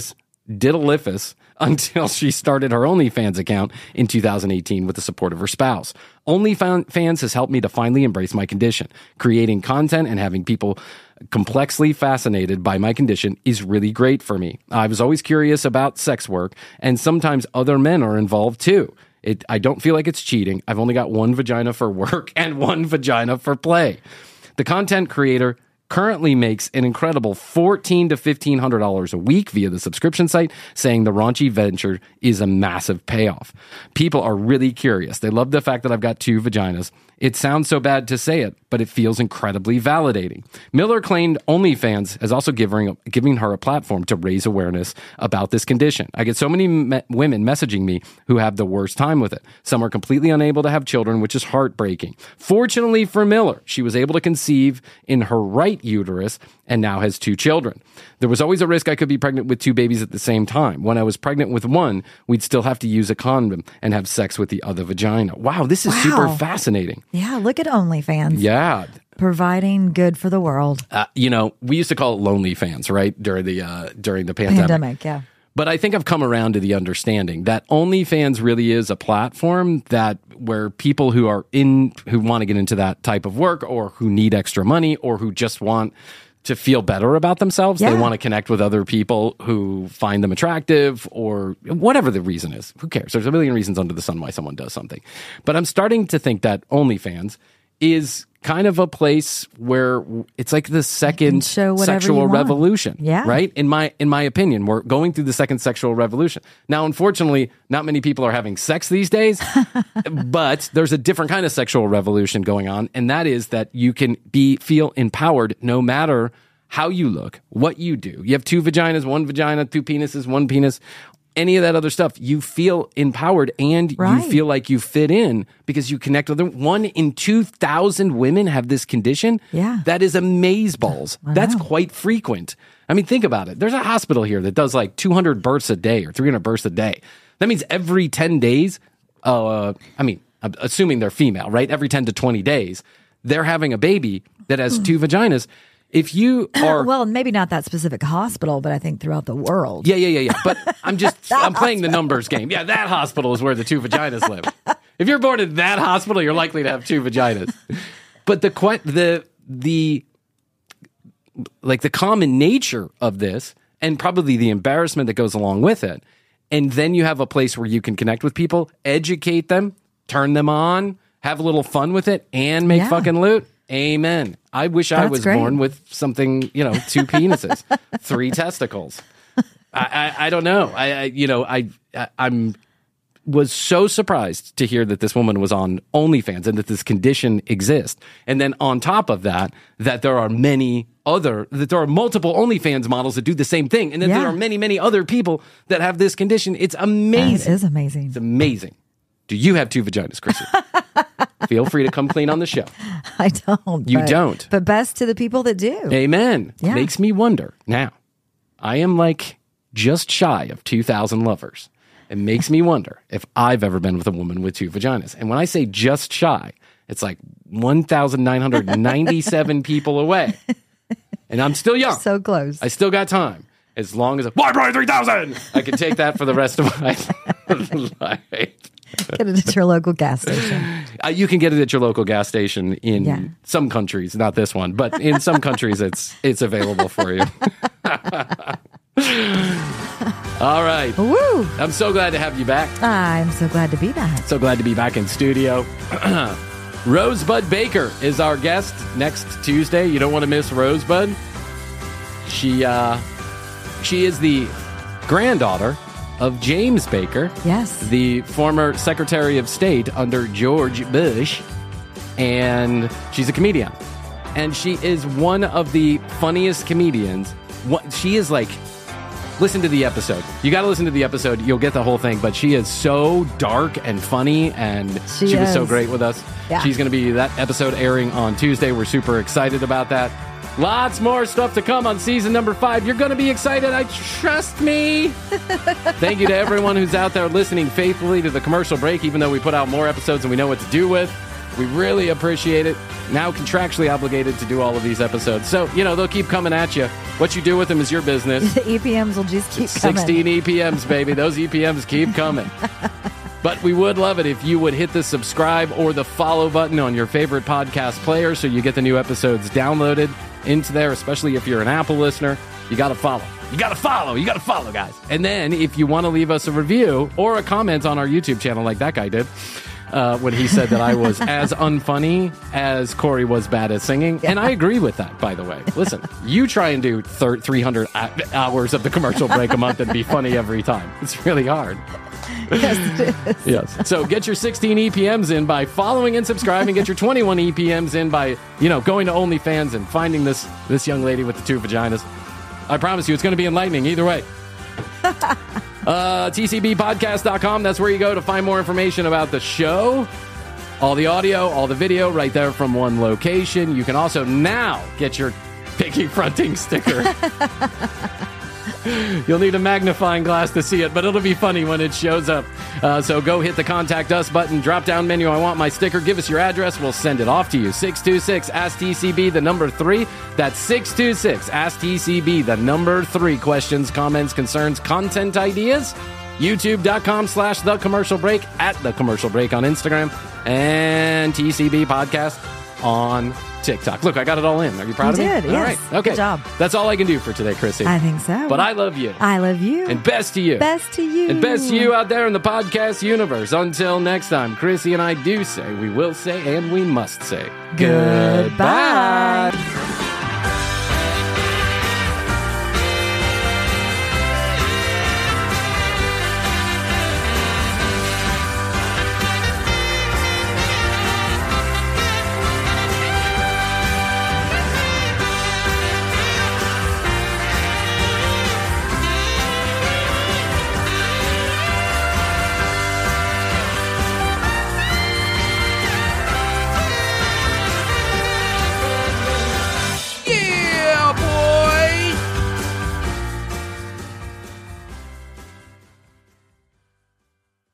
diddleifus until she started her OnlyFans account in 2018 with the support of her spouse. OnlyFans has helped me to finally embrace my condition. Creating content and having people complexly fascinated by my condition is really great for me. I was always curious about sex work, and sometimes other men are involved too. I don't feel like it's cheating. I've only got one vagina for work and one vagina for play. The content creator currently makes an incredible $1,400 to $1,500 a week via the subscription site, saying the raunchy venture is a massive payoff. People are really curious. They love the fact that I've got 2 vaginas. It sounds so bad to say it, but it feels incredibly validating. Miller claimed OnlyFans has also giving her a platform to raise awareness about this condition. I get so many women messaging me who have the worst time with it. Some are completely unable to have children, which is heartbreaking. Fortunately for Miller, she was able to conceive in her right uterus and now has 2 children. There was always a risk I could be pregnant with 2 babies at the same time. When I was pregnant with one, we'd still have to use a condom and have sex with the other vagina. Wow, this is super fascinating. Yeah, look at OnlyFans. Yeah. Providing good for the world. We used to call it lonely fans, right? During the pandemic. Yeah. But I think I've come around to the understanding that OnlyFans really is a platform where people who want to get into that type of work, or who need extra money, or who just want to feel better about themselves. Yeah. They want to connect with other people who find them attractive, or whatever the reason is. Who cares? There's a million reasons under the sun why someone does something. But I'm starting to think that OnlyFans is kind of a place where it's like the second sexual revolution. Yeah. Right? In my opinion, we're going through the second sexual revolution. Now, unfortunately, not many people are having sex these days, but there's a different kind of sexual revolution going on, and that is that you can feel empowered no matter how you look, what you do. You have 2 vaginas, 1 vagina, 2 penises, 1 penis, any of that other stuff. You feel empowered, and you feel like you fit in because you connect with them. 1 in 2,000 women have this condition. Yeah. That is amazeballs. That's quite frequent. I mean, think about it. There's a hospital here that does like 200 births a day or 300 births a day. That means every 10 days, I'm assuming they're female, right? Every 10 to 20 days, they're having a baby that has 2 vaginas. If you are... Well, maybe not that specific hospital, but I think throughout the world. Yeah. But I'm playing the numbers game. Yeah, that hospital is where the 2 vaginas live. If you're born in that hospital, you're likely to have 2 vaginas. But the common nature of this, and probably the embarrassment that goes along with it, and then you have a place where you can connect with people, educate them, turn them on, have a little fun with it, and make fucking loot. Amen. I wish I was born with something, 2 penises, 3 testicles. I don't know. I'm was so surprised to hear that this woman was on OnlyFans and that this condition exists. And then on top of that, that there are multiple OnlyFans models that do the same thing. And that there are many, many other people that have this condition. It's amazing. It is amazing. It's amazing. Do you have 2 vaginas, Chrissy? Feel free to come clean on the show. I don't. You don't. But best to the people that do. Amen. Yeah. Makes me wonder. Now, I am like just shy of 2,000 lovers. It makes me wonder if I've ever been with a woman with 2 vaginas. And when I say just shy, it's like 1,997 people away. And I'm still young. So close. I still got time. As long as why probably 3,000? I can take that for the rest of my life. Get it at your local gas station. You can get it at your local gas station in some countries, not this one, but in some countries it's available for you. All right. Woo! I'm so glad to have you back. I'm so glad to be back. So glad to be back in studio. Rosebud Baker is our guest next Tuesday. You don't want to miss Rosebud. She is the granddaughter of James Baker. Yes. The former Secretary of State under George Bush. And she's a comedian. And she is one of the funniest comedians. She is like, listen to the episode. You got to listen to the episode. You'll get the whole thing. But she is so dark and funny. And she was so great with us. Yeah. She's going to be that episode airing on Tuesday. We're super excited about that. Lots more stuff to come on season number 5. You're going to be excited. Trust me. Thank you to everyone who's out there listening faithfully to the commercial break, even though we put out more episodes than we know what to do with. We really appreciate it. Now contractually obligated to do all of these episodes. So, they'll keep coming at you. What you do with them is your business. The EPMs will just keep coming. 16 EPMs, baby. Those EPMs keep coming. But we would love it if you would hit the subscribe or the follow button on your favorite podcast player so you get the new episodes downloaded into there, especially if you're an Apple listener. You got to follow. You got to follow, guys. And then if you want to leave us a review or a comment on our YouTube channel like that guy did when he said that I was as unfunny as Corey was bad at singing. Yeah. And I agree with that, by the way. Listen, you try and do 300 hours of the commercial break a month and be funny every time. It's really hard. Yes, it is. Yes. So get your 16 EPMs in by following and subscribing. Get your 21 EPMs in by, going to OnlyFans and finding this young lady with the 2 vaginas. I promise you, it's going to be enlightening either way. TCBpodcast.com. That's where you go to find more information about the show. All the audio, all the video, right there from one location. You can also now get your Piggy Fronting sticker. You'll need a magnifying glass to see it, but it'll be funny when it shows up. So go hit the Contact Us button, drop-down menu, I want my sticker. Give us your address. We'll send it off to you. 626-ASK-TCB, the number 3. That's 626-ASK-TCB, the number 3. Questions, comments, concerns, content ideas. YouTube.com/The Commercial Break, at The Commercial Break on Instagram, and TCB Podcast on TikTok. Look, I got it all in. Are you proud of me? You did, yes. All right. Okay. Good job. That's all I can do for today, Chrissy. I think so. But I love you. I love you. And best to you. Best to you. And best to you out there in the podcast universe. Until next time, Chrissy and I do say, we will say, and we must say, goodbye.